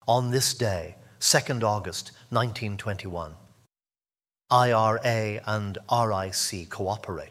On this day, 2nd August 1921, IRA and RIC cooperate.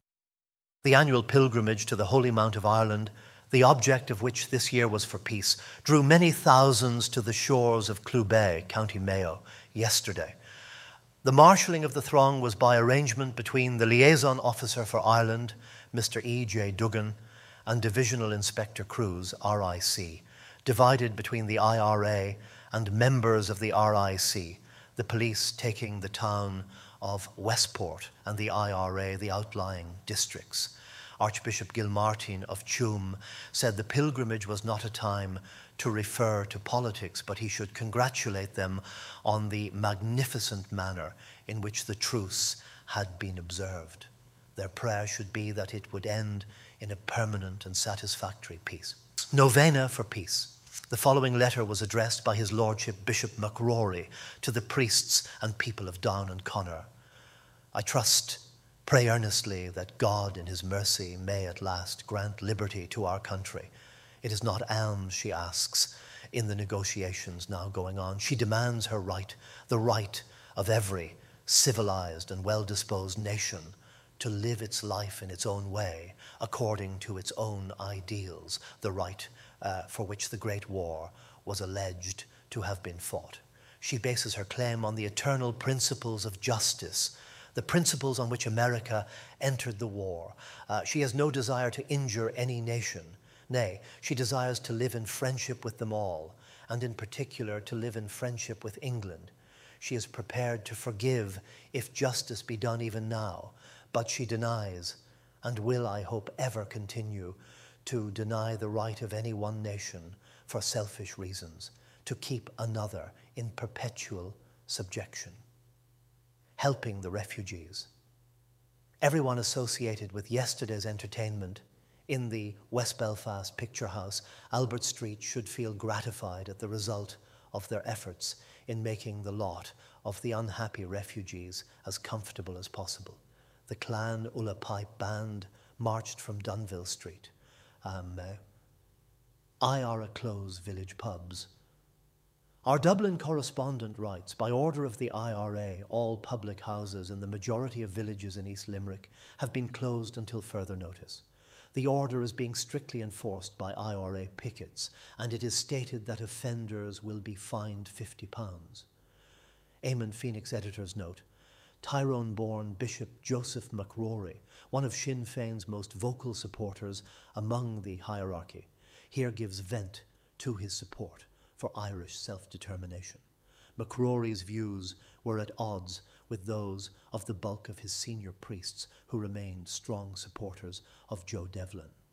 The annual pilgrimage to the Holy Mount of Ireland, the object of which this year was for peace, drew many thousands to the shores of Clubay, County Mayo, yesterday. The marshalling of the throng was by arrangement between the liaison officer for Ireland, Mr. E.J. Duggan, and Divisional Inspector Cruz, RIC, divided between the IRA and members of the RIC, the police taking the town of Westport and the IRA the outlying districts. Archbishop Gilmartin of Tuam said the pilgrimage was not a time to refer to politics, but he should congratulate them on the magnificent manner in which the truce had been observed. Their prayer should be that it would end in a permanent and satisfactory peace. Novena for peace. The following letter was addressed by His Lordship Bishop McRory to the priests and people of Down and Conor. I pray earnestly that God in His mercy may at last grant liberty to our country. It is not alms she asks in the negotiations now going on. She demands her right, the right of every civilized and well-disposed nation to live its life in its own way, according to its own ideals, the right for which the Great War was alleged to have been fought. She bases her claim on the eternal principles of justice, the principles on which America entered the war. She has no desire to injure any nation. Nay, she desires to live in friendship with them all, and in particular to live in friendship with England. She is prepared to forgive if justice be done even now, but she denies, and will, I hope, ever continue to deny the right of any one nation for selfish reasons, to keep another in perpetual subjection. Helping the refugees. Everyone associated with yesterday's entertainment in the West Belfast Picture House, Albert Street, should feel gratified at the result of their efforts in making the lot of the unhappy refugees as comfortable as possible. The Clan Ulla Pipe Band marched from Dunville Street. IRA close village pubs. Our Dublin correspondent writes, by order of the IRA, all public houses in the majority of villages in East Limerick have been closed until further notice. The order is being strictly enforced by IRA pickets, and it is stated that offenders will be fined £50. Eamon Phoenix editor's note, Tyrone-born Bishop Joseph McRory, one of Sinn Féin's most vocal supporters among the hierarchy, here gives vent to his support for Irish self-determination. McRory's views were at odds with those of the bulk of his senior priests who remained strong supporters of Joe Devlin.